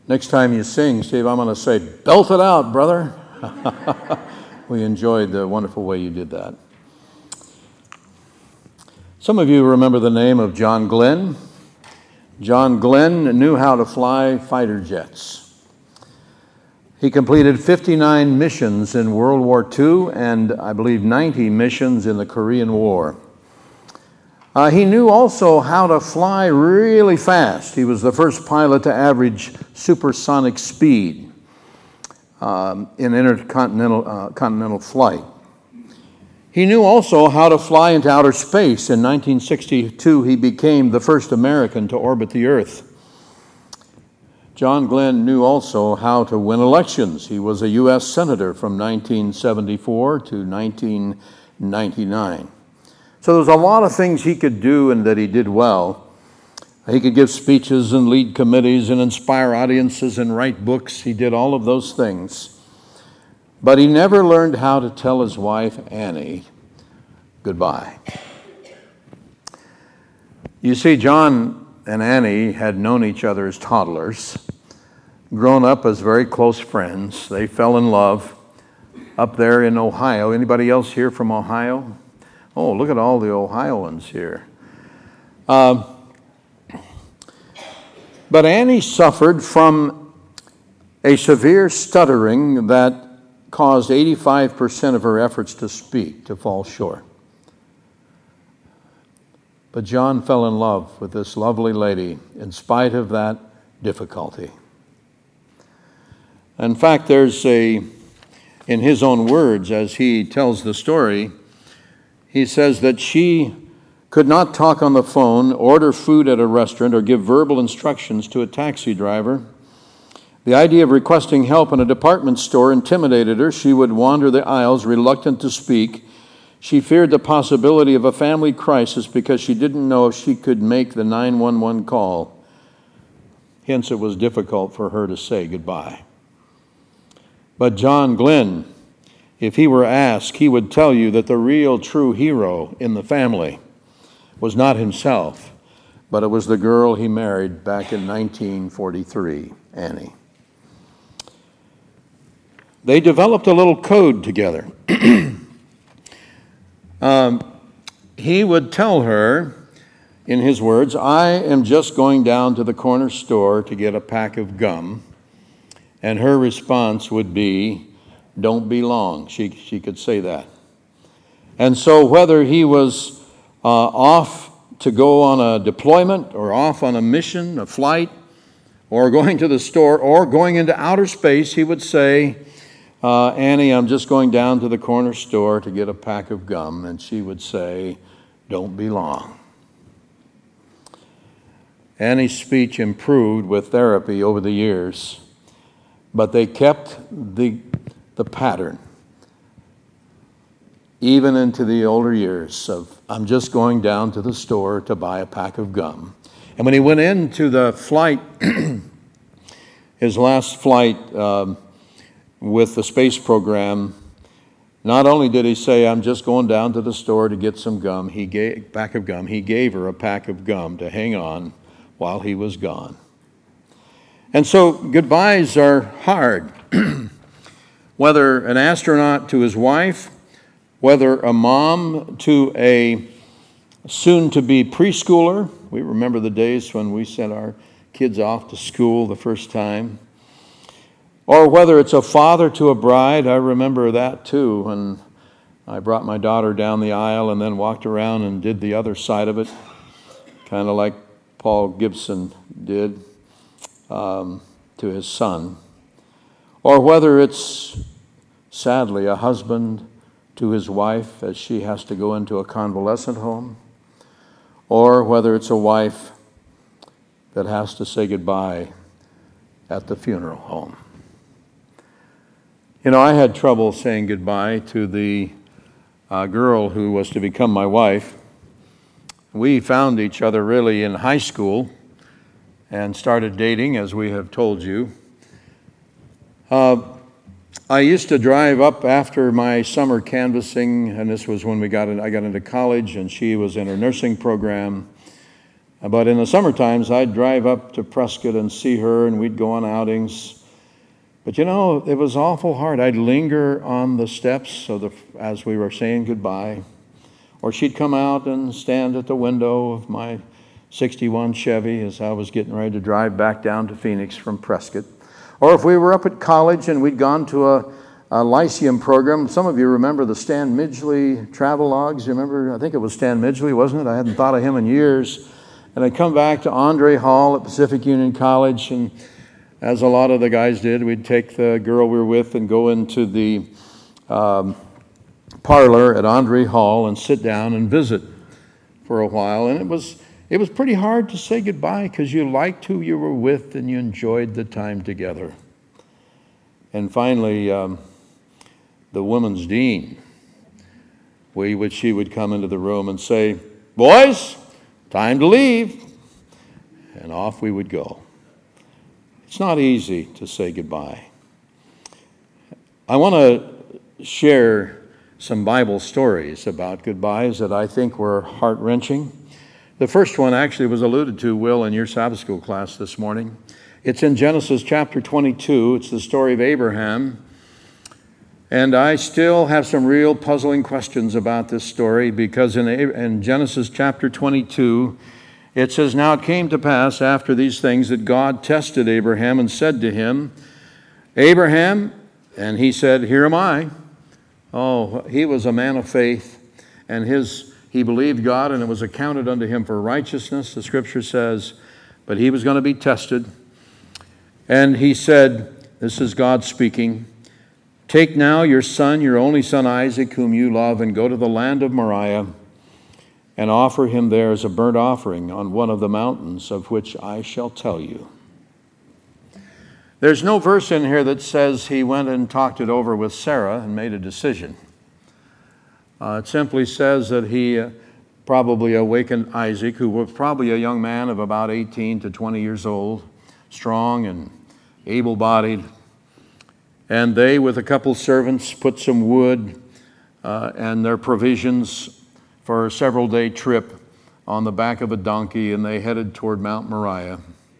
Next time you sing, Steve, I'm going to say, belt it out, brother. We enjoyed the wonderful way you did that. Some of you remember the name of John Glenn. John Glenn knew how to fly fighter jets. He completed 59 missions in World War II and I believe 90 missions in the Korean War. He knew also how to fly really fast. He was the first pilot to average supersonic speed in intercontinental flight. He knew also how to fly into outer space. In 1962, he became the first American to orbit the Earth. John Glenn knew also how to win elections. He was a U.S. Senator from 1974 to 1999. So there's a lot of things he could do and that he did well. He could give speeches and lead committees and inspire audiences and write books. He did all of those things. But he never learned how to tell his wife, Annie, goodbye. You see, John and Annie had known each other as toddlers, grown up as very close friends. They fell in love up there in Ohio. Anybody else here from Ohio? Oh, look at all the Ohioans here. But Annie suffered from a severe stuttering that caused 85% of her efforts to speak to fall short. But John fell in love with this lovely lady in spite of that difficulty. In fact, there's in his own words, as he tells the story, he says that she could not talk on the phone, order food at a restaurant, or give verbal instructions to a taxi driver. The idea of requesting help in a department store intimidated her. She would wander the aisles, reluctant to speak. She feared the possibility of a family crisis because she didn't know if she could make the 911 call. Hence, it was difficult for her to say goodbye. But John Glenn, if he were asked, he would tell you that the real true hero in the family was not himself, but it was the girl he married back in 1943, Annie. They developed a little code together. He would tell her, in his words, I am just going down to the corner store to get a pack of gum. And her response would be, don't be long. She could say that. And so whether he was off to go on a deployment or off on a mission, a flight, or going to the store or going into outer space, he would say, Annie, I'm just going down to the corner store to get a pack of gum. And she would say, don't be long. Annie's speech improved with therapy over the years, but they kept the pattern even into the older years of, I'm just going down to the store to buy a pack of gum. And when he went into the flight, his last flight with the space program, not only did he say, I'm just going down to the store to get some gum, he gave her a pack of gum to hang on while he was gone. And so goodbyes are hard. Whether an astronaut to his wife, whether a mom to a soon-to-be preschooler. We remember the days when we sent our kids off to school the first time. Or whether it's a father to a bride. I remember that too, when I brought my daughter down the aisle and then walked around and did the other side of it, kind of like Paul Gibson did to his son. Or whether it's, sadly, a husband to his wife as she has to go into a convalescent home, or whether it's a wife that has to say goodbye at the funeral home. You know, I had trouble saying goodbye to the girl who was to become my wife. We found each other really in high school and started dating, as we have told you. I used to drive up after my summer canvassing, and this was when I got into college, and she was in her nursing program. But in the summer times, I'd drive up to Prescott and see her, and we'd go on outings. But you know, it was awful hard. I'd linger on the steps as we were saying goodbye. Or she'd come out and stand at the window of my 61 Chevy as I was getting ready to drive back down to Phoenix from Prescott. Or if we were up at college and we'd gone to a Lyceum program. Some of you remember the Stan Midgley travelogues. You remember? I think it was Stan Midgley, wasn't it? I hadn't thought of him in years. And I'd come back to Andre Hall at Pacific Union College, and as a lot of the guys did, we'd take the girl we were with and go into the parlor at Andre Hall and sit down and visit for a while. And it was pretty hard to say goodbye because you liked who you were with and you enjoyed the time together. And finally, the woman's dean, she would come into the room and say, "Boys, time to leave." And off we would go. It's not easy to say goodbye. I want to share some Bible stories about goodbyes that I think were heart-wrenching. The first one actually was alluded to, Will, in your Sabbath school class this morning. It's in Genesis chapter 22. It's the story of Abraham. And I still have some real puzzling questions about this story because in Genesis chapter 22, it says, "Now it came to pass after these things that God tested Abraham and said to him, 'Abraham,' and he said, 'Here am I.'" Oh, he was a man of faith, and he believed God, and it was accounted unto him for righteousness, the scripture says, but he was going to be tested. And he said, this is God speaking, "Take now your son, your only son Isaac, whom you love, and go to the land of Moriah, and offer him there as a burnt offering on one of the mountains of which I shall tell you." There's no verse in here that says he went and talked it over with Sarah and made a decision. It simply says that he probably awakened Isaac, who was probably a young man of about 18 to 20 years old, strong and able-bodied. And they, with a couple servants, put some wood and their provisions for a several-day trip on the back of a donkey, and they headed toward Mount Moriah.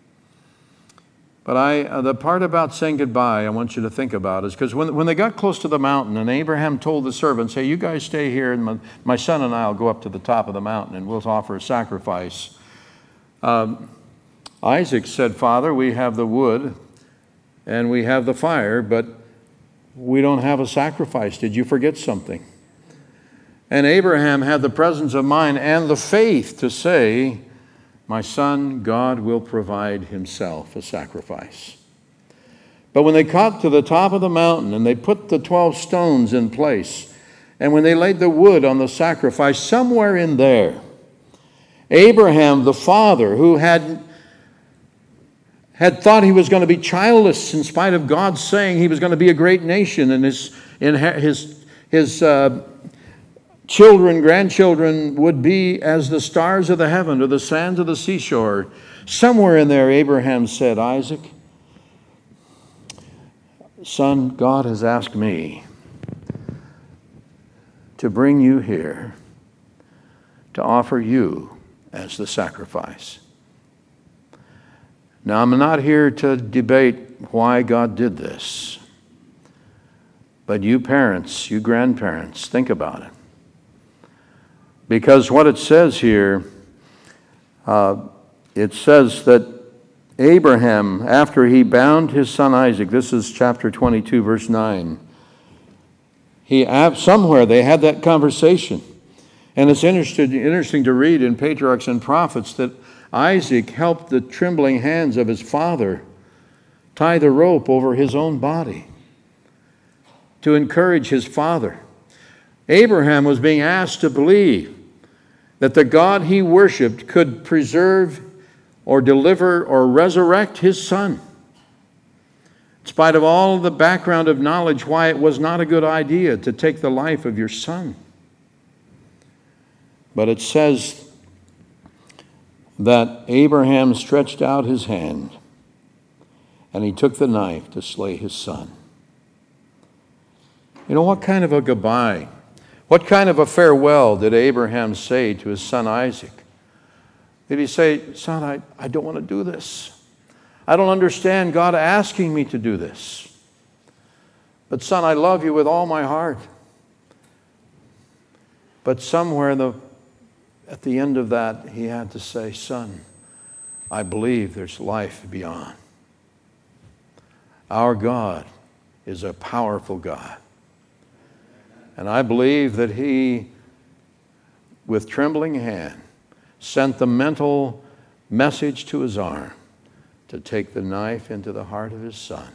But the part about saying goodbye I want you to think about is because when they got close to the mountain, and Abraham told the servants, "Hey, you guys stay here, and my son and I will go up to the top of the mountain, and we'll offer a sacrifice." Isaac said, "Father, we have the wood, and we have the fire, but we don't have a sacrifice. Did you forget something?" And Abraham had the presence of mind and the faith to say, "My son, God will provide himself a sacrifice." But when they got to the top of the mountain and they put the 12 stones in place, and when they laid the wood on the sacrifice, somewhere in there, Abraham, the father, who had thought he was going to be childless in spite of God saying he was going to be a great nation, and his children, grandchildren would be as the stars of the heaven or the sands of the seashore. Somewhere in there, Abraham said, "Isaac, son, God has asked me to bring you here to offer you as the sacrifice." Now, I'm not here to debate why God did this, but you parents, you grandparents, think about it. Because what it says here, it says that Abraham, after he bound his son Isaac, this is chapter 22, verse 9, somewhere they had that conversation. And it's interesting to read in Patriarchs and Prophets that Isaac helped the trembling hands of his father tie the rope over his own body to encourage his father. Abraham was being asked to believe that the God he worshiped could preserve or deliver or resurrect his son, in spite of all the background of knowledge why it was not a good idea to take the life of your son. But it says that Abraham stretched out his hand and he took the knife to slay his son. You know, what kind of a goodbye, what kind of a farewell did Abraham say to his son Isaac? Did he say, son, I don't want to do this. I don't understand God asking me to do this. But son, I love you with all my heart. But somewhere at the end of that, he had to say, son, I believe there's life beyond. Our God is a powerful God. And I believe that he, with trembling hand, sent the mental message to his arm to take the knife into the heart of his son.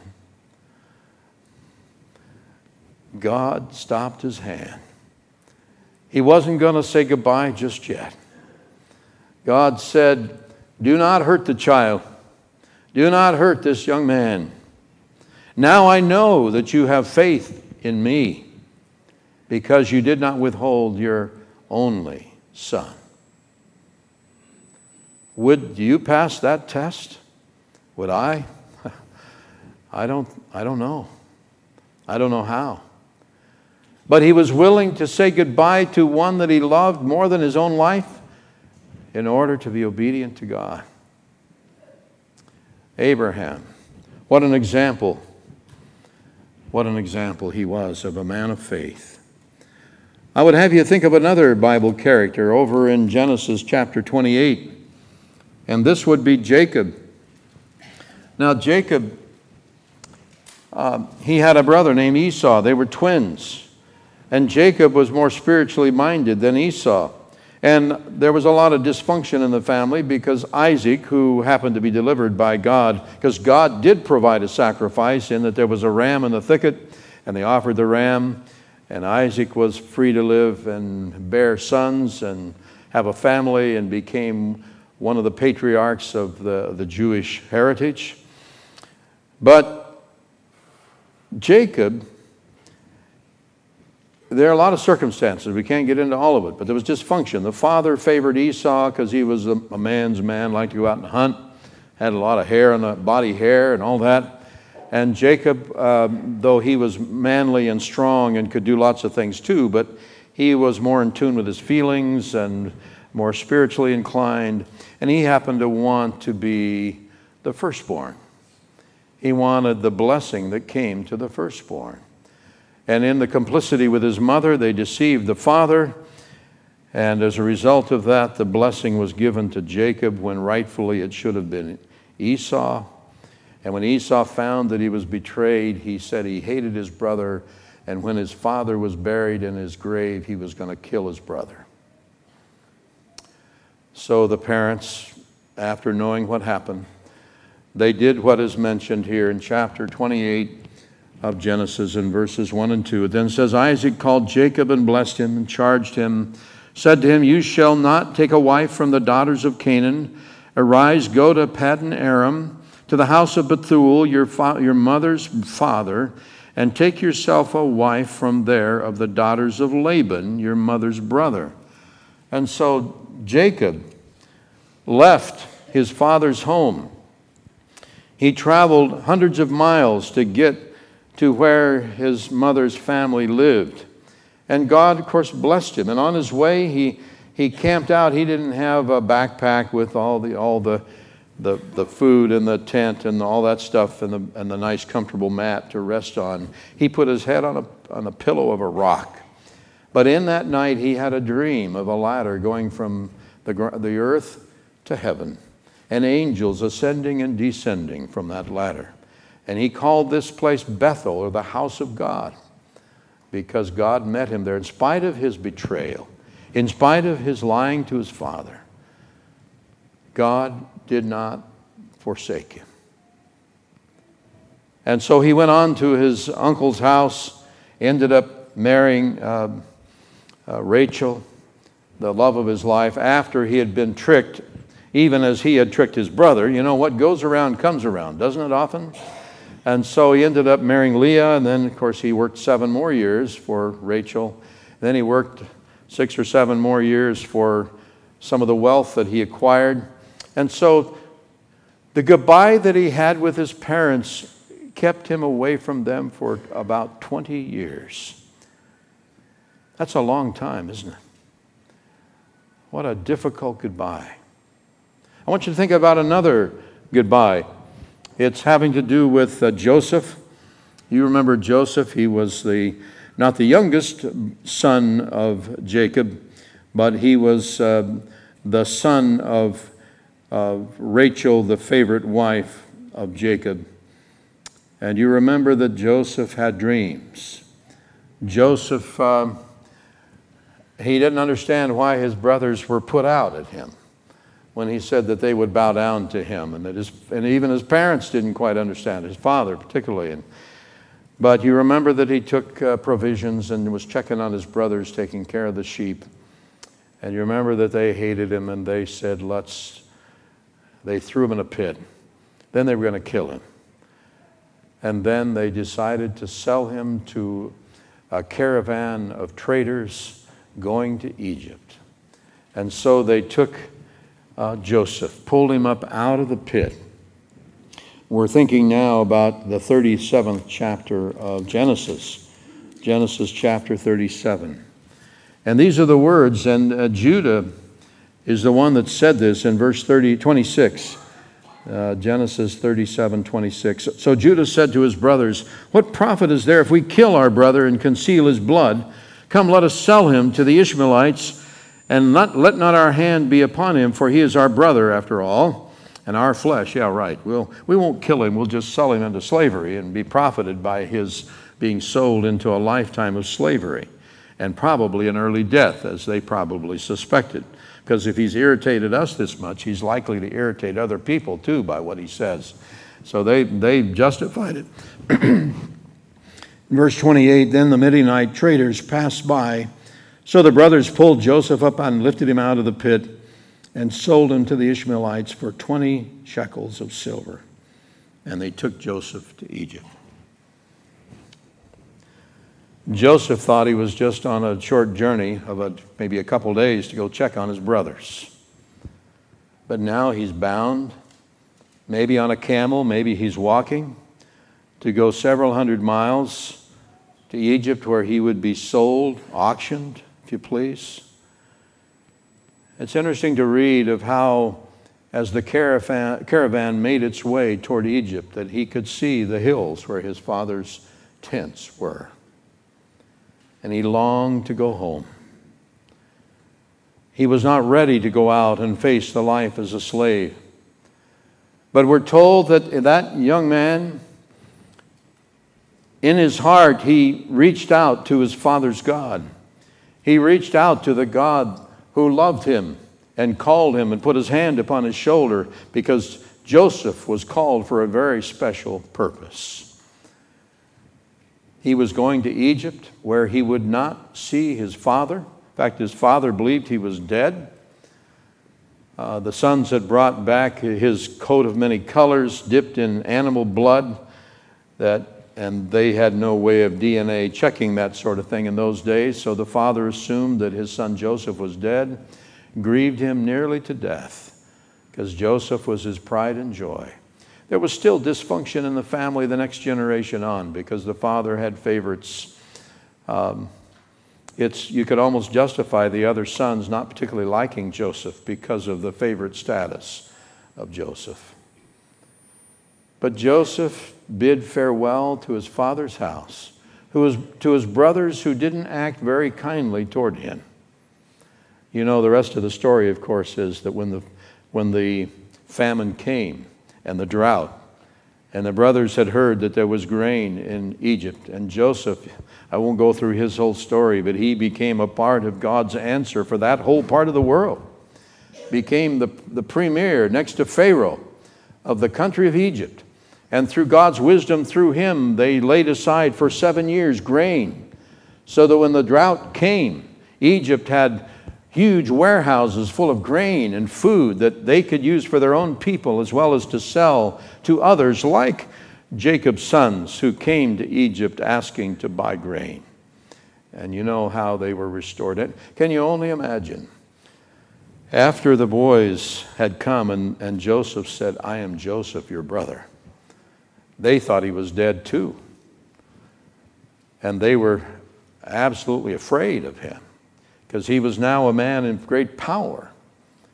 God stopped his hand. He wasn't going to say goodbye just yet. God said, do not hurt the child. Do not hurt this young man. Now I know that you have faith in me because you did not withhold your only son. Would you pass that test? Would I? I don't know. I don't know how. But he was willing to say goodbye to one that he loved more than his own life in order to be obedient to God. Abraham, what an example. What an example he was of a man of faith. I would have you think of another Bible character over in Genesis chapter 28. And this would be Jacob. Now Jacob, he had a brother named Esau. They were twins. And Jacob was more spiritually minded than Esau. And there was a lot of dysfunction in the family because Isaac, who happened to be delivered by God, because God did provide a sacrifice in that there was a ram in the thicket, and they offered the ram, and Isaac was free to live and bear sons and have a family and became one of the patriarchs of the Jewish heritage. But Jacob, there are a lot of circumstances. We can't get into all of it, but there was dysfunction. The father favored Esau because he was a man's man, liked to go out and hunt, had a lot of hair on the body hair and all that. And Jacob, though he was manly and strong and could do lots of things too, but he was more in tune with his feelings and more spiritually inclined. And he happened to want to be the firstborn. He wanted the blessing that came to the firstborn. And in the complicity with his mother, they deceived the father. And as a result of that, the blessing was given to Jacob when rightfully it should have been Esau. And when Esau found that he was betrayed, he said he hated his brother. And when his father was buried in his grave, he was going to kill his brother. So the parents, after knowing what happened, they did what is mentioned here in chapter 28 of Genesis in verses 1 and 2. It then says, Isaac called Jacob and blessed him and charged him, said to him, you shall not take a wife from the daughters of Canaan. Arise, go to Paddan Aram, to the house of Bethuel, your mother's father, and take yourself a wife from there of the daughters of Laban, your mother's brother. And so Jacob left his father's home. He traveled hundreds of miles to get to where his mother's family lived. And God, of course, blessed him. And on his way, he camped out. He didn't have a backpack with all the food and the tent and all that stuff and the nice comfortable mat to rest on. He put his head on a pillow of a rock. But in that night, he had a dream of a ladder going from the earth to heaven, and angels ascending and descending from that ladder. And he called this place Bethel, or the house of God, because God met him there in spite of his betrayal, in spite of his lying to his father. God did not forsake him. And so he went on to his uncle's house, ended up marrying Rachel, the love of his life, after he had been tricked, even as he had tricked his brother. You know, what goes around comes around, doesn't it often? And so he ended up marrying Leah, and then, of course, he worked 7 more years for Rachel. Then he worked 6 or 7 more years for some of the wealth that he acquired. And so the goodbye that he had with his parents kept him away from them for about 20 years. That's a long time, isn't it? What a difficult goodbye. I want you to think about another goodbye. It's having to do with Joseph. You remember Joseph. He was not the youngest son of Jacob, but he was the son of Rachel, the favorite wife of Jacob. And you remember that Joseph had dreams. Joseph, he didn't understand why his brothers were put out at him when he said that they would bow down to him, and even his parents didn't quite understand, his father particularly. But you remember that he took provisions and was checking on his brothers, taking care of the sheep. And you remember that they hated him, and they said, they threw him in a pit. Then they were going to kill him. And then they decided to sell him to a caravan of traders going to Egypt. And so they took Joseph, pulled him up out of the pit. We're thinking now about the 37th chapter of Genesis chapter 37. And these are the words, and Judah is the one that said this in verse 26. Genesis 37:26. So Judah said to his brothers, "What profit is there if we kill our brother and conceal his blood? Come, let us sell him to the Ishmaelites, and let not our hand be upon him, for he is our brother after all, and our flesh." Yeah, right. We won't kill him. We'll just sell him into slavery and be profited by his being sold into a lifetime of slavery, and probably an early death, as they probably suspected. Because if he's irritated us this much, he's likely to irritate other people too by what he says. So they justified it. Verse 28, then the Midianite traders passed by. So the brothers pulled Joseph up and lifted him out of the pit and sold him to the Ishmaelites for 20 shekels of silver. And they took Joseph to Egypt. Joseph thought he was just on a short journey of maybe a couple days to go check on his brothers. But now he's bound, maybe on a camel, maybe he's walking, to go several hundred miles to Egypt, where he would be sold, auctioned, if you please. It's interesting to read of how, as the caravan made its way toward Egypt, that he could see the hills where his father's tents were. And he longed to go home. He was not ready to go out and face the life as a slave. But we're told that that young man, in his heart, he reached out to his father's God. He reached out to the God who loved him and called him and put his hand upon his shoulder, because Joseph was called for a very special purpose. He was going to Egypt, where he would not see his father. In fact, his father believed he was dead. The sons had brought back his coat of many colors, dipped in animal blood, and they had no way of DNA checking that sort of thing in those days. So the father assumed that his son Joseph was dead, grieved him nearly to death, because Joseph was his pride and joy. There was still dysfunction in the family the next generation on, because the father had favorites. You could almost justify the other sons not particularly liking Joseph because of the favorite status of Joseph. But Joseph bid farewell to his father's house, to his brothers who didn't act very kindly toward him. You know, the rest of the story, of course, is that when the famine came, and the drought, and the brothers had heard that there was grain in Egypt, and Joseph, I won't go through his whole story, but he became a part of God's answer for that whole part of the world. Became the premier, next to Pharaoh, of the country of Egypt. And through God's wisdom, through him, they laid aside for 7 years grain, so that when the drought came, Egypt had huge warehouses full of grain and food that they could use for their own people, as well as to sell to others like Jacob's sons who came to Egypt asking to buy grain. And you know how they were restored. Can you only imagine? After the boys had come and Joseph said, "I am Joseph, your brother," they thought he was dead too. And they were absolutely afraid of him, because he was now a man in great power.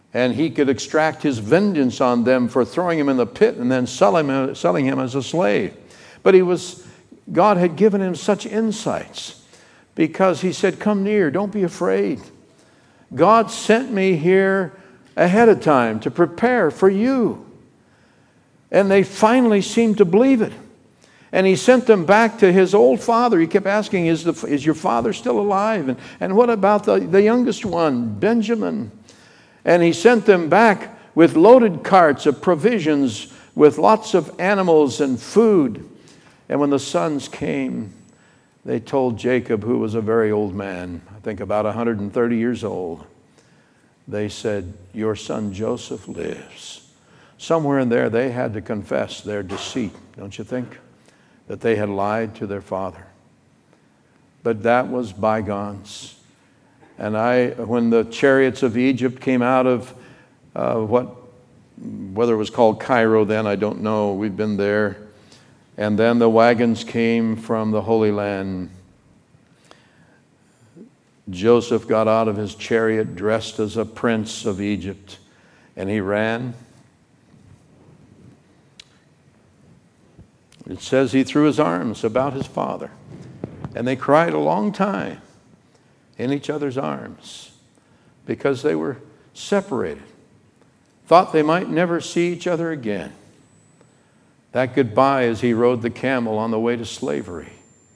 and he could extract his vengeance on them for throwing him in the pit and then selling him as a slave. But God had given him such insights, because he said, come near, don't be afraid. God sent me here ahead of time to prepare for you. And they finally seemed to believe it. And he sent them back to his old father. He kept asking, is your father still alive? And what about the youngest one, Benjamin? And he sent them back with loaded carts of provisions, with lots of animals and food. And when the sons came, they told Jacob, who was a very old man, I think about 130 years old, they said, your son Joseph lives. Somewhere in there, they had to confess their deceit, don't you think? That they had lied to their father. But that was bygones. And when the chariots of Egypt came out of whether it was called Cairo then, I don't know, we've been there. And then the wagons came from the Holy Land. Joseph got out of his chariot dressed as a prince of Egypt, and he ran. It says he threw his arms about his father, and they cried a long time in each other's arms because they were separated, thought they might never see each other again. That goodbye as he rode the camel on the way to slavery.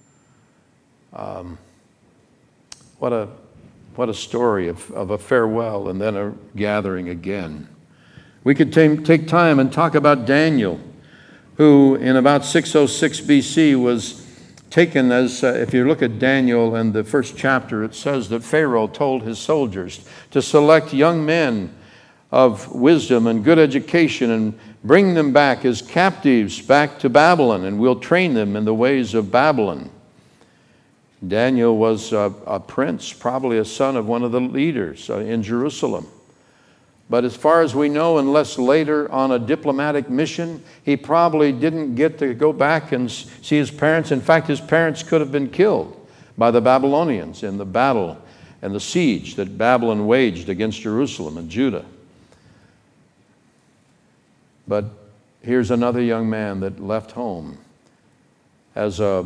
What a story of a farewell and then a gathering again. We could take time and talk about Daniel, who in about 606 BC was taken as, if you look at Daniel in the first chapter, it says that Pharaoh told his soldiers to select young men of wisdom and good education and bring them back as captives back to Babylon, and we'll train them in the ways of Babylon. Daniel was a prince, probably a son of one of the leaders in Jerusalem. But as far as we know, unless later on a diplomatic mission, he probably didn't get to go back and see his parents. In fact, his parents could have been killed by the Babylonians in the battle and the siege that Babylon waged against Jerusalem and Judah. But here's another young man that left home as a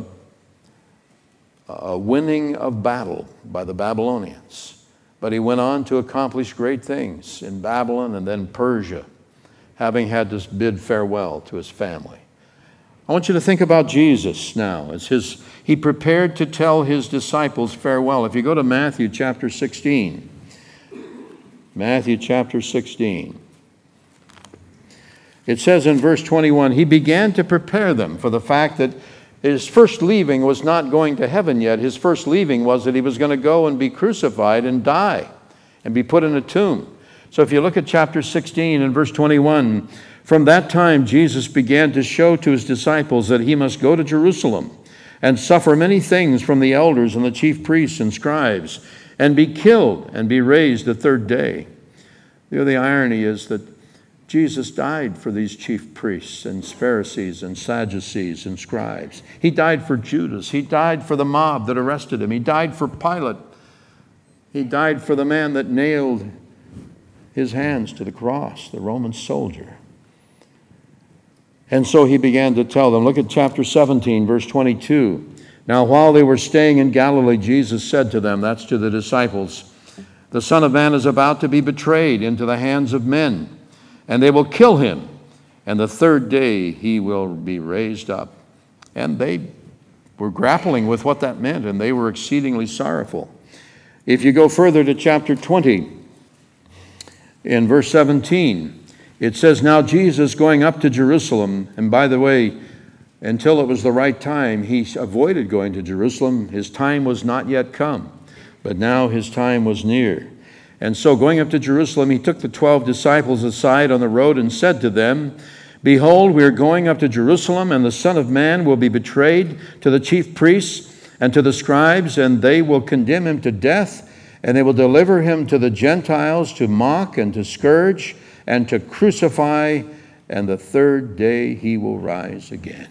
winning of battle by the Babylonians. But he went on to accomplish great things in Babylon and then Persia, having had to bid farewell to his family. I want you to think about Jesus now as he prepared to tell his disciples farewell. If you go to Matthew chapter 16, Matthew chapter 16, it says in verse 21, he began to prepare them for the fact that his first leaving was not going to heaven yet. His first leaving was that he was going to go and be crucified and die and be put in a tomb. So if you look at chapter 16 and verse 21, from that time Jesus began to show to his disciples that he must go to Jerusalem and suffer many things from the elders and the chief priests and scribes and be killed and be raised the third day. You know, the irony is that Jesus died for these chief priests and Pharisees and Sadducees and scribes. He died for Judas. He died for the mob that arrested him. He died for Pilate. He died for the man that nailed his hands to the cross, the Roman soldier. And so he began to tell them. Look at chapter 17, verse 22. Now, while they were staying in Galilee, Jesus said to them, that's to the disciples, the Son of Man is about to be betrayed into the hands of men, and they will kill him, and the third day he will be raised up. And they were grappling with what that meant, and they were exceedingly sorrowful. If you go further to chapter 20, in verse 17, it says, now Jesus going up to Jerusalem, and by the way, until it was the right time, he avoided going to Jerusalem. His time was not yet come, but now his time was near. And so going up to Jerusalem, he took the 12 disciples aside on the road and said to them, behold, we are going up to Jerusalem, and the Son of Man will be betrayed to the chief priests and to the scribes, and they will condemn him to death, and they will deliver him to the Gentiles to mock and to scourge and to crucify, and the third day he will rise again.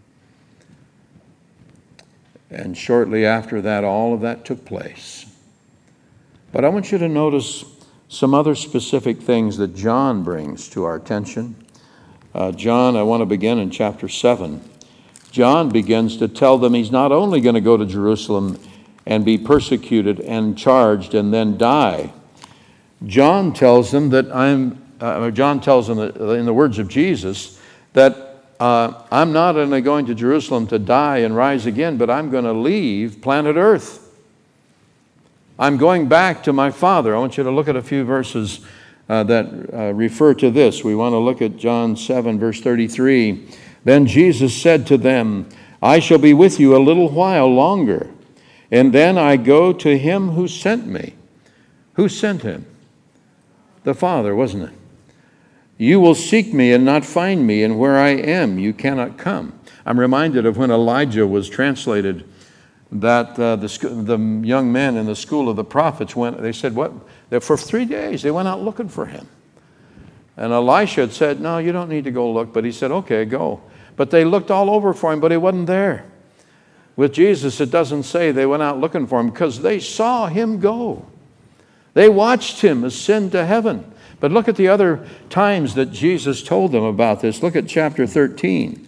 And shortly after that, all of that took place. But I want you to notice some other specific things that John brings to our attention. John, I want to begin in chapter 7. John begins to tell them he's not only going to go to Jerusalem and be persecuted and charged and then die. John tells them that in the words of Jesus, that I'm not only going to Jerusalem to die and rise again, but I'm going to leave planet Earth. I'm going back to my Father. I want you to look at a few verses that refer to this. We want to look at John 7, verse 33. Then Jesus said to them, I shall be with you a little while longer, and then I go to him who sent me. Who sent him? The Father, wasn't it? You will seek me and not find me, and where I am, you cannot come. I'm reminded of when Elijah was translated, that the young men in the school of the prophets they said, what? For 3 days they went out looking for him. And Elisha had said, no, you don't need to go look. But he said, okay, go. But they looked all over for him, but he wasn't there. With Jesus, it doesn't say they went out looking for him because they saw him go. They watched him ascend to heaven. But look at the other times that Jesus told them about this. Look at chapter 13.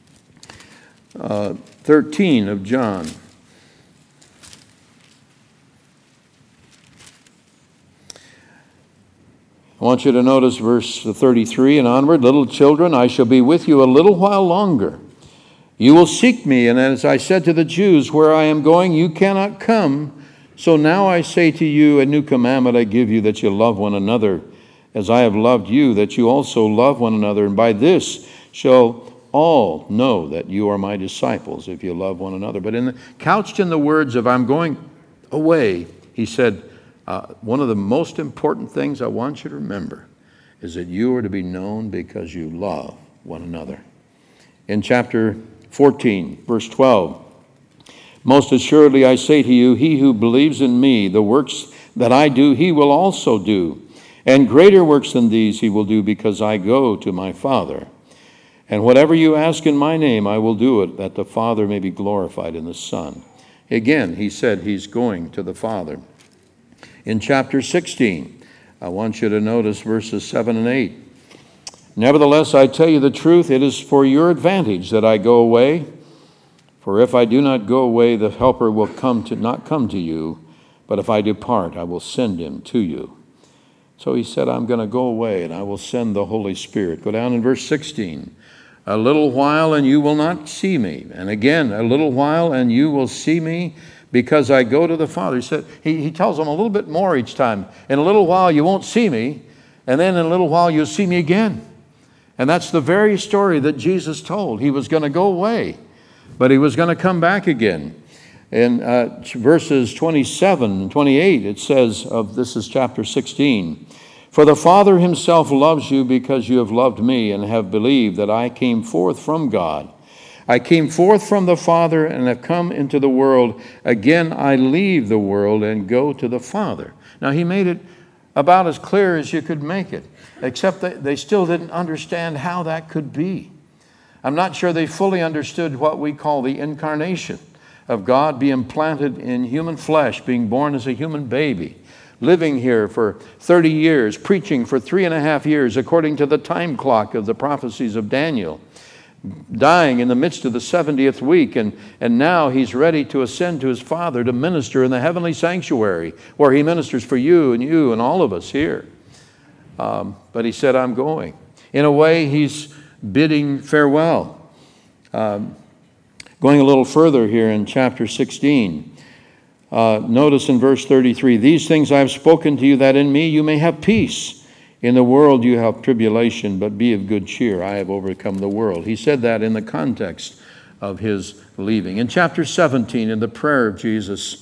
13 of John. I want you to notice verse 33 and onward. Little children, I shall be with you a little while longer. You will seek me, and as I said to the Jews, where I am going, you cannot come. So now I say to you, a new commandment I give you, that you love one another, as I have loved you, that you also love one another. And by this shall all know that you are my disciples, if you love one another. But couched in the words of I'm going away, he said, one of the most important things I want you to remember is that you are to be known because you love one another. In chapter 14, verse 12, most assuredly I say to you, he who believes in me, the works that I do, he will also do. And greater works than these he will do, because I go to my Father. And whatever you ask in my name, I will do it, that the Father may be glorified in the Son. Again, he said he's going to the Father. In chapter 16, I want you to notice verses 7 and 8. Nevertheless, I tell you the truth, it is for your advantage that I go away. For if I do not go away, the Helper will not come to you. But if I depart, I will send him to you. So he said, I'm going to go away, and I will send the Holy Spirit. Go down in verse 16. A little while, and you will not see me. And again, a little while, and you will see me, because I go to the Father. He said, he tells them a little bit more each time. In a little while, you won't see me, and then in a little while, you'll see me again. And that's the very story that Jesus told. He was going to go away, but he was going to come back again. In verses 27 and 28, it says, this is chapter 16, for the Father himself loves you because you have loved me and have believed that I came forth from God. I came forth from the Father and have come into the world. Again, I leave the world and go to the Father. Now, he made it about as clear as you could make it, except that they still didn't understand how that could be. I'm not sure they fully understood what we call the incarnation of God being planted in human flesh, being born as a human baby, living here for 30 years, preaching for 3.5 years according to the time clock of the prophecies of Daniel, dying in the midst of the 70th week, and now he's ready to ascend to his Father to minister in the heavenly sanctuary where he ministers for you and all of us here. But he said, I'm going. In a way, he's bidding farewell. Going a little further here in chapter 16, notice in verse 33, these things I have spoken to you, that in me you may have peace. In the world you have tribulation, but be of good cheer. I have overcome the world. He said that in the context of his leaving. In chapter 17, in the prayer of Jesus,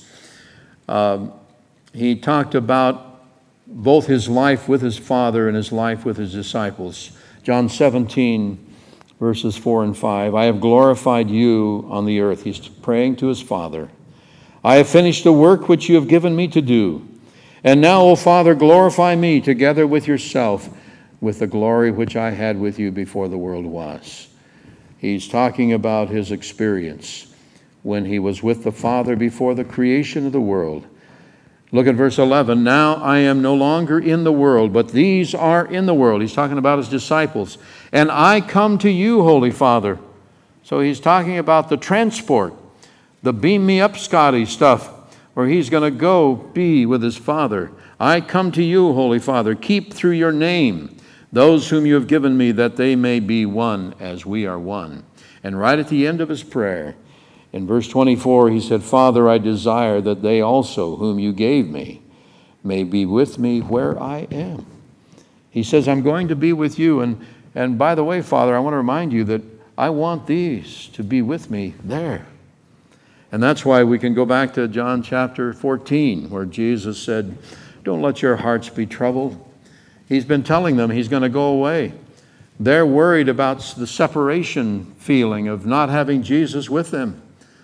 he talked about both his life with his Father and his life with his disciples. John 17, verses 4 and 5, I have glorified you on the earth. He's praying to his Father. I have finished the work which you have given me to do. And now, O Father, glorify me together with yourself with the glory which I had with you before the world was. He's talking about his experience when he was with the Father before the creation of the world. Look at verse 11. Now I am no longer in the world, but these are in the world. He's talking about his disciples. And I come to you, Holy Father. So he's talking about the transport, the beam me up, Scotty stuff, where he's going to go be with his Father. I come to you, Holy Father. Keep through your name those whom you have given me, that they may be one as we are one. And right at the end of his prayer, in verse 24, he said, Father, I desire that they also, whom you gave me, may be with me where I am. He says, I'm going to be with you. And by the way, Father, I want to remind you that I want these to be with me there. And that's why we can go back to John chapter 14, where Jesus said, don't let your hearts be troubled. He's been telling them he's going to go away. They're worried about the separation feeling of not having Jesus with them.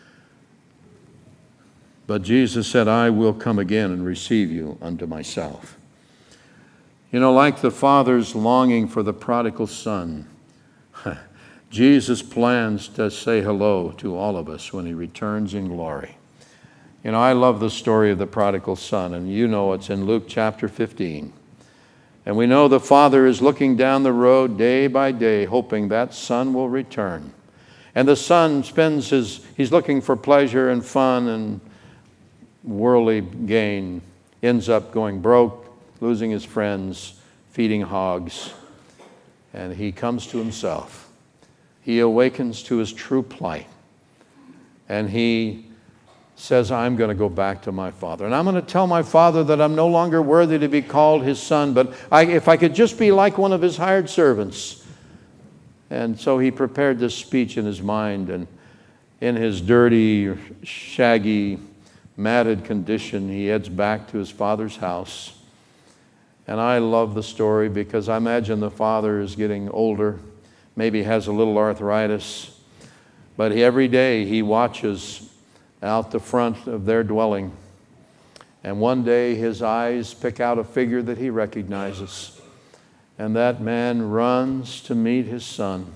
But Jesus said, I will come again and receive you unto myself. You know, like the Father's longing for the prodigal son, Jesus plans to say hello to all of us when he returns in glory. You know, I love the story of the prodigal son, and you know it's in Luke chapter 15. And we know the father is looking down the road day by day, hoping that son will return. And the son he's looking for pleasure and fun and worldly gain, ends up going broke, losing his friends, feeding hogs, and he comes to himself. He awakens to his true plight, and he says, I'm going to go back to my father, and I'm going to tell my father that I'm no longer worthy to be called his son, but if I could just be like one of his hired servants. And so he prepared this speech in his mind, and in his dirty, shaggy, matted condition, he heads back to his father's house. And I love the story because I imagine the father is getting older, maybe has a little arthritis, but every day he watches out the front of their dwelling. And one day his eyes pick out a figure that he recognizes. And that man runs to meet his son.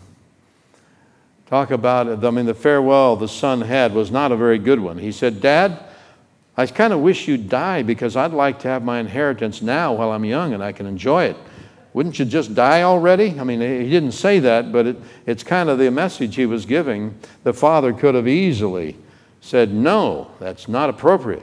Talk about it. I mean, the farewell the son had was not a very good one. He said, Dad, I kind of wish you'd die because I'd like to have my inheritance now while I'm young and I can enjoy it. Wouldn't you just die already? I mean, he didn't say that, but it's kind of the message he was giving. The father could have easily said, no, that's not appropriate.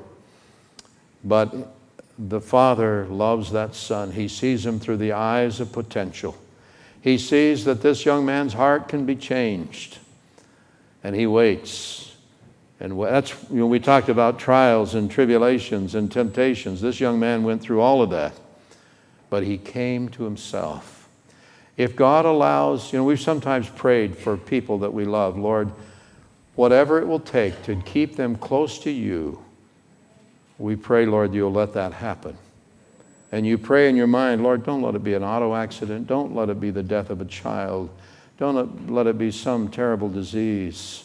But the father loves that son. He sees him through the eyes of potential. He sees that this young man's heart can be changed. And he waits. And that's, we talked about trials and tribulations and temptations. This young man went through all of that. But he came to himself. If God allows, we've sometimes prayed for people that we love, Lord, whatever it will take to keep them close to you, we pray, Lord, you'll let that happen. And you pray in your mind, Lord, don't let it be an auto accident. Don't let it be the death of a child. Don't let it be some terrible disease.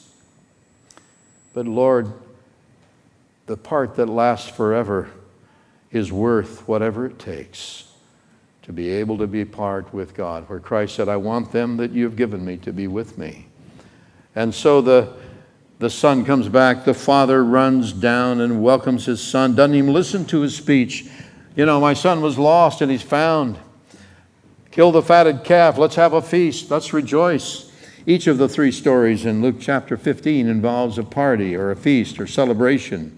But Lord, the part that lasts forever is worth whatever it takes to be able to be part with God, where Christ said, I want them that you have given me to be with me. And so the son comes back. The father runs down and welcomes his son, doesn't even listen to his speech. My son was lost and he's found. Kill the fatted calf. Let's have a feast. Let's rejoice. Each of the three stories in Luke chapter 15 involves a party or a feast or celebration.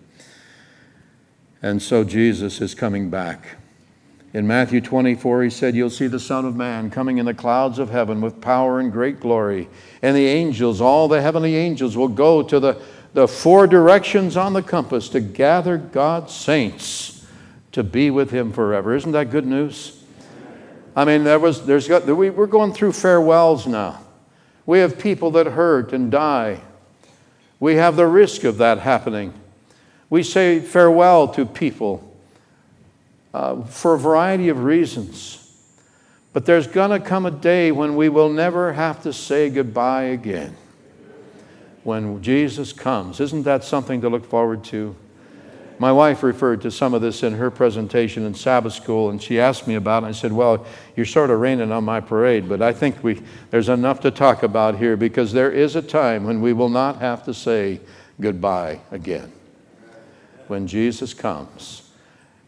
And so Jesus is coming back. In Matthew 24, he said, you'll see the Son of Man coming in the clouds of heaven with power and great glory. And the angels, all the heavenly angels, will go to the four directions on the compass to gather God's saints to be with him forever. Isn't that good news? I mean, we're going through farewells now. We have people that hurt and die. We have the risk of that happening. We say farewell to people for a variety of reasons. But there's going to come a day when we will never have to say goodbye again. When Jesus comes. Isn't that something to look forward to? My wife referred to some of this in her presentation in Sabbath school, and she asked me about it. I said, well, you're sort of raining on my parade, but I think there's enough to talk about here, because there is a time when we will not have to say goodbye again. When Jesus comes.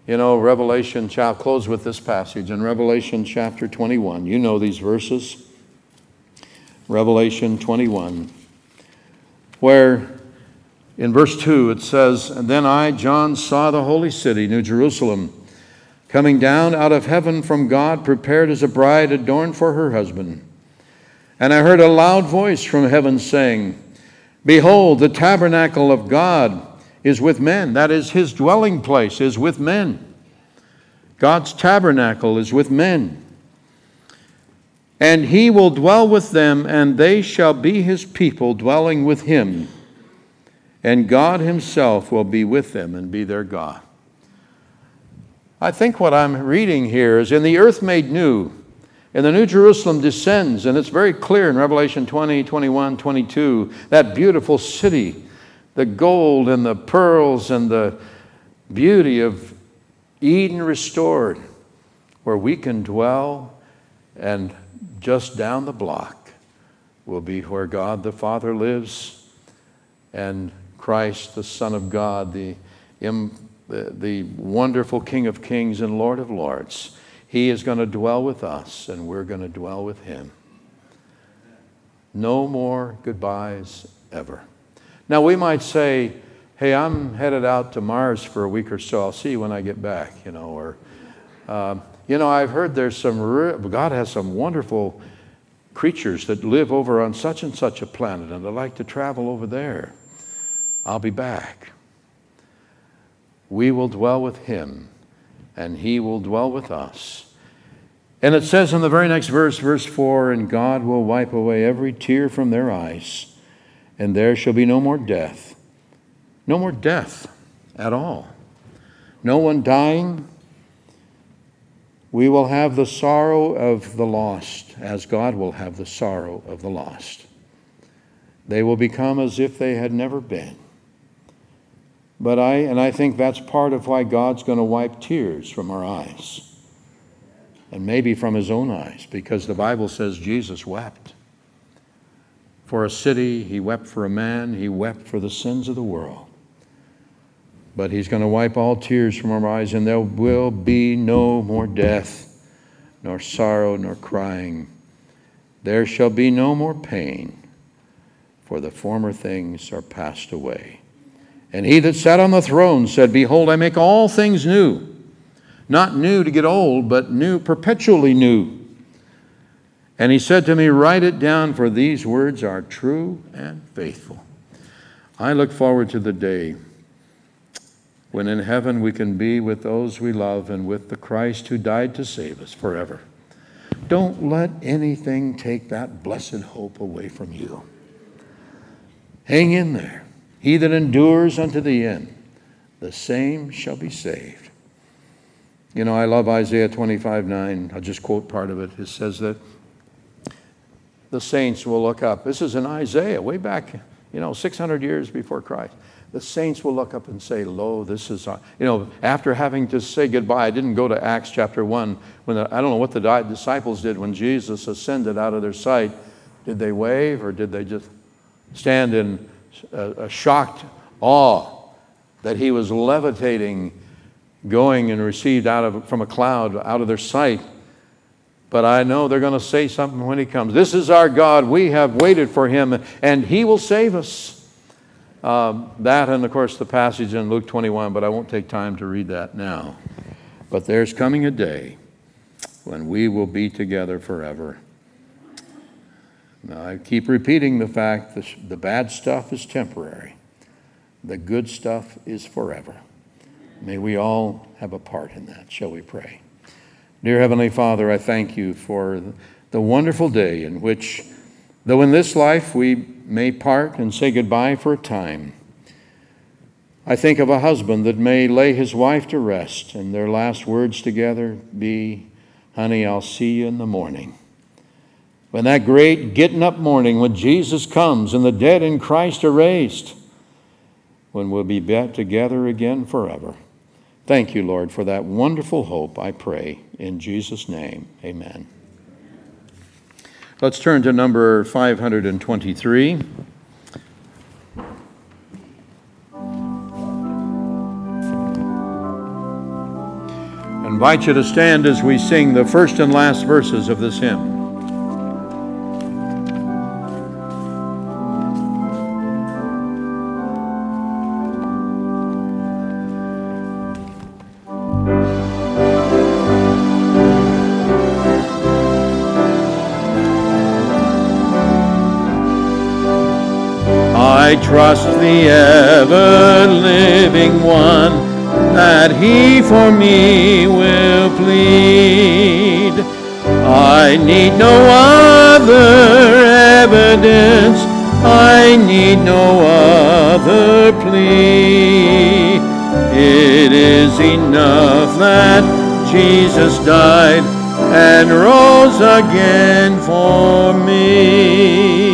Revelation, I'll close with this passage in Revelation chapter 21. You know these verses. Revelation 21, where in verse 2 it says, "And then I, John, saw the holy city, New Jerusalem, coming down out of heaven from God, prepared as a bride adorned for her husband. And I heard a loud voice from heaven saying, 'Behold, the tabernacle of God is with men.'" That is, his dwelling place is with men. God's tabernacle is with men. "And he will dwell with them, and they shall be his people, dwelling with him. And God himself will be with them and be their God." I think what I'm reading here is, in the earth made new, and the New Jerusalem descends, and it's very clear in Revelation 20, 21, 22, that beautiful city, the gold and the pearls and the beauty of Eden restored, where we can dwell, and just down the block will be where God the Father lives, and Christ, the Son of God, the wonderful King of Kings and Lord of Lords. He is going to dwell with us, and we're going to dwell with him. No more goodbyes ever. Now, we might say, "Hey, I'm headed out to Mars for a week or so. I'll see you when I get back," or, I've heard God has some wonderful creatures that live over on such and such a planet, and I'd like to travel over there. I'll be back. We will dwell with him, and he will dwell with us. And it says in the very next verse, verse 4, "And God will wipe away every tear from their eyes, and there shall be no more death." No more death at all. No one dying. We will have the sorrow of the lost, as God will have the sorrow of the lost. They will become as if they had never been. But I think that's part of why God's going to wipe tears from our eyes. And maybe from his own eyes, because the Bible says Jesus wept. For a city, he wept for a man, he wept for the sins of the world. But he's going to wipe all tears from our eyes, and there will be no more death, nor sorrow, nor crying. There shall be no more pain, for the former things are passed away. And he that sat on the throne said, "Behold, I make all things new." Not new to get old, but new, perpetually new. And he said to me, "Write it down, for these words are true and faithful." I look forward to the day when in heaven we can be with those we love and with the Christ who died to save us forever. Don't let anything take that blessed hope away from you. Hang in there. "He that endures unto the end, the same shall be saved." I love Isaiah 25:9. I'll just quote part of it. It says that the saints will look up. This is in Isaiah, way back, 600 years before Christ. The saints will look up and say, "Lo, this is," after having to say goodbye. I didn't go to Acts chapter 1. I don't know what the disciples did when Jesus ascended out of their sight. Did they wave, or did they just stand in a shocked awe that he was levitating, going and received from a cloud out of their sight? But I know they're going to say something when he comes. This is our God. We have waited for him, and he will save us. That, and of course the passage in Luke 21, but I won't take time to read that now. But there's coming a day when we will be together forever. Now, I keep repeating the fact that the bad stuff is temporary. The good stuff is forever. May we all have a part in that. Shall we pray? Dear Heavenly Father, I thank you for the wonderful day in which, though in this life we may part and say goodbye for a time, I think of a husband that may lay his wife to rest, and their last words together be, "Honey, I'll see you in the morning." When that great getting up morning, when Jesus comes and the dead in Christ are raised, when we'll be back together again forever. Thank you, Lord, for that wonderful hope, I pray. In Jesus' name, amen. Let's turn to number 523. invite you to stand as we sing the first and last verses of this hymn. I trust the ever-living one, that he for me will plead. I need no other evidence, I need no other plea. It is enough that Jesus died and rose again for me.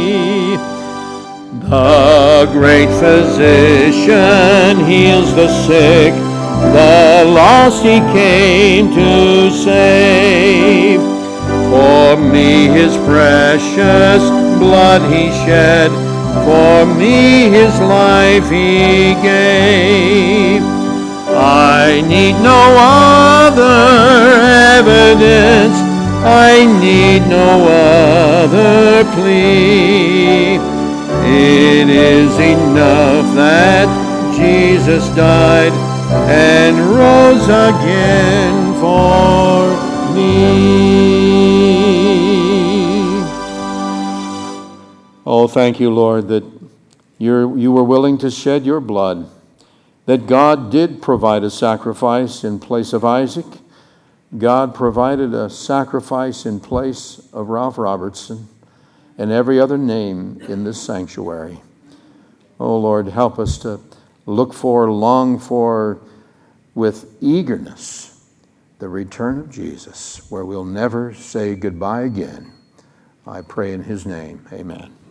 The great physician heals the sick, the lost he came to save. For me his precious blood he shed, for me his life he gave. I need no other evidence, I need no other plea. It is enough that Jesus died and rose again for me. Oh, thank you, Lord, that you were willing to shed your blood, that God did provide a sacrifice in place of Isaac. God provided a sacrifice in place of Ralph Robertson and every other name in this sanctuary. Oh, Lord, help us to look for, long for, with eagerness, the return of Jesus, where we'll never say goodbye again. I pray in his name, amen.